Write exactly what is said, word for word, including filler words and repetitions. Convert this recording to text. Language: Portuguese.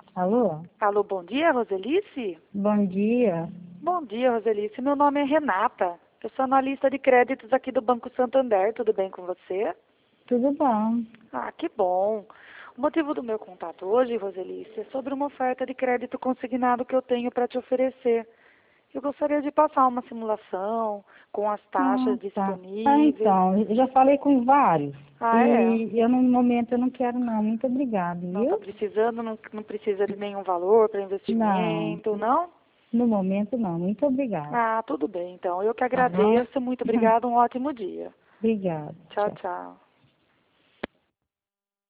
Alô? Alô, bom dia, Roselice? Bom dia. Bom dia, Roselice. Meu nome é Renata. Eu sou analista de créditos aqui do Banco Santander. Tudo bem com você? Tudo bom? Ah, que bom. O motivo do meu contato hoje, Roselice, é sobre uma oferta de crédito consignado que eu tenho para te oferecer. Eu gostaria de passar uma simulação com as Ah, taxas tá. Ah, disponíveis. então, eu já falei com vários. Ah, é? E eu, no momento, eu não quero, não. Muito obrigada, Não está viu? precisando, não, não precisa de nenhum valor para Não, investimento, não? no momento, não. Muito obrigada. Ah, tudo bem, então. Eu que Tá bom? agradeço. Muito obrigada. Um ótimo dia. Obrigada. Tchau, Tchau. tchau.